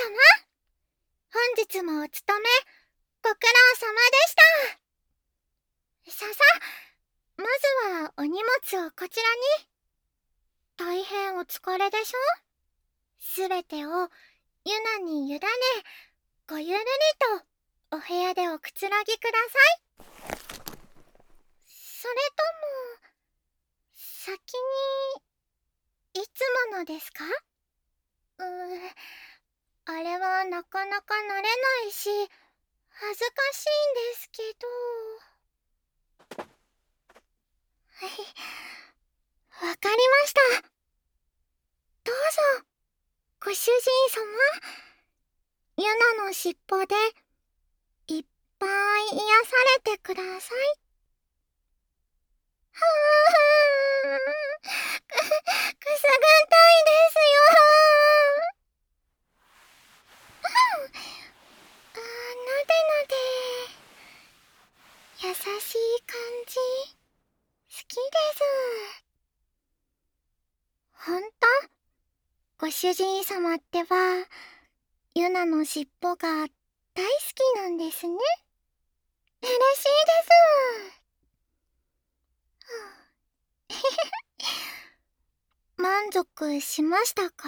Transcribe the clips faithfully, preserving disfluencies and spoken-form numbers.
様、本日もお勤めご苦労様でした。ささ、まずはお荷物をこちらに。大変お疲れでしょ。すべてをユナに委ね、ごゆるりとお部屋でおくつろぎください。それとも、先に、いつものですか？うー、あれはなかなか慣れないし、恥ずかしいんですけど。はい、わかりました。どうぞ、ご主人様。ユナの尻尾でいっぱい癒されてください。はぁー、く、くすぐったいですよ。あ、なでなで。優しい感じ、好きです。ほんと？ご主人様ってば、ユナの尻尾が大好きなんですね。嬉しいです。満足しましたか？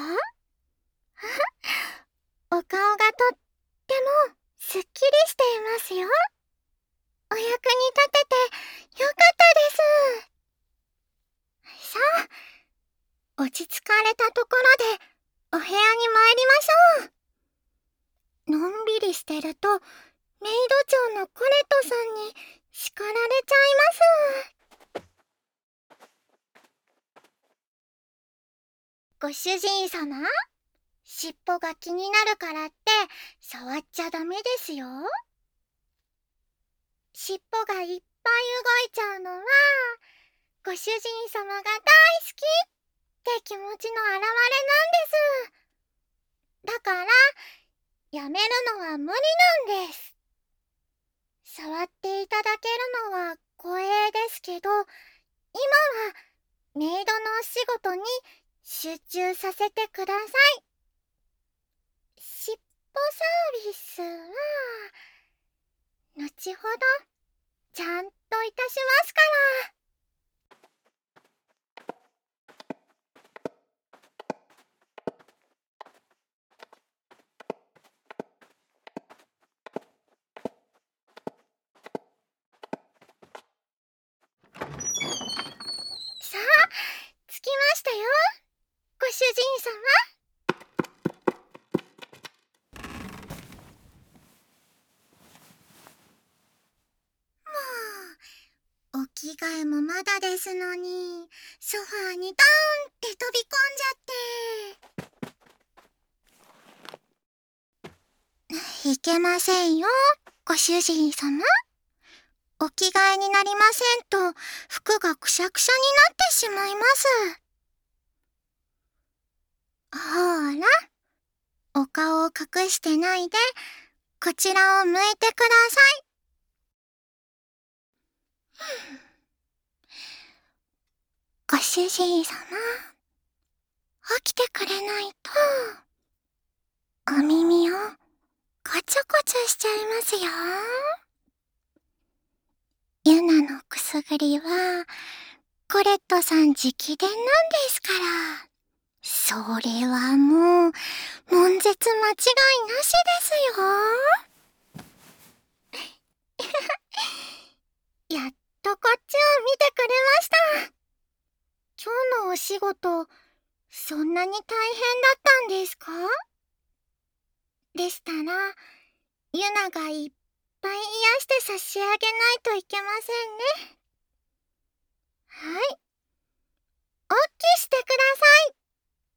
お顔がとってもすっきりしていますよ。お役に立ててよかったです。さあ、落ち着かれたところでお部屋に参りましょう。のんびりしてるとメイド長のコレトさんに叱られちゃいます。ご主人様、尻尾が気になるからって触っちゃダメですよ。尻尾がいっぱい動いちゃうのは、ご主人様が大好きって気持ちの表れなんです。だから、やめるのは無理なんです。触っていただけるのは光栄ですけど、今はメイドのお仕事に集中させてください。尻尾サービスは、後ほどちゃんといたしますから。さあ、着きましたよ、ご主人様。もう、お着替えもまだですのに、ソファーにドーンって飛び込んじゃって。いけませんよ、ご主人様。お着替えになりませんと、服がくしゃくしゃになってしまいます。ほら、お顔を隠してないで、こちらを向いてください。ご主人様、起きてくれないと、お耳をこちょこちょしちゃいますよ。ユナのくすぐりは、コレットさん直伝なんですから。それはもう、悶絶間違いなしですよ。やっとこっちを見てくれました。今日のお仕事、そんなに大変だったんですか？でしたら、ユナがいっぱい癒して差し上げないといけませんね。はい。おっきしてください。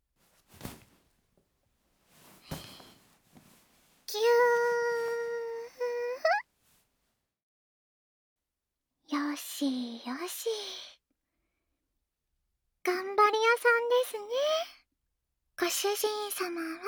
ぎゅー。よしよし。頑張り屋さんですね、ご主人様は。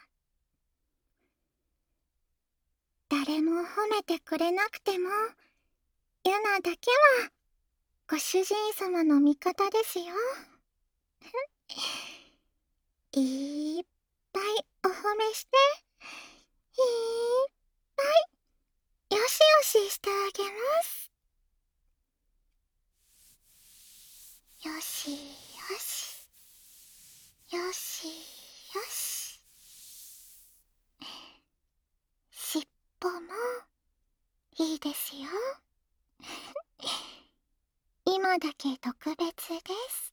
誰も褒めてくれなくても、ユナだけはご主人様の味方ですよ。いっぱいお褒めしていっぱいよしよししてあげます。よしよしよしよし。尻尾もいいですよ。今だけ特別です。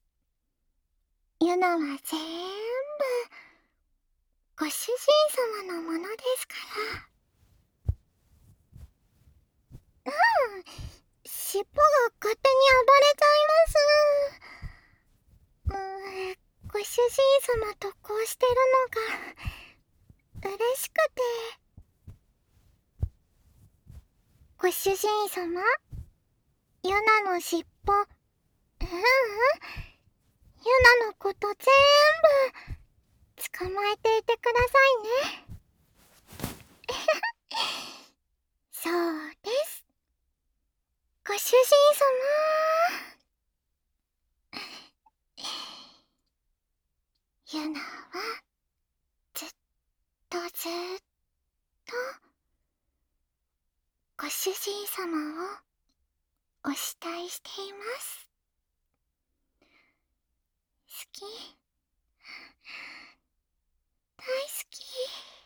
ユナは全部ご主人様のものですから。うん、尻尾が勝手に暴れちゃいます。うん、ご主人様とこうしてるのが嬉しくて。ご主人様、ユナの尻尾、ううん、ユナのこと全部捕まえていてくださいね。そうです。ご主人様。ユナはずっとずっとご主人様をお慕いしています。好き、大好き。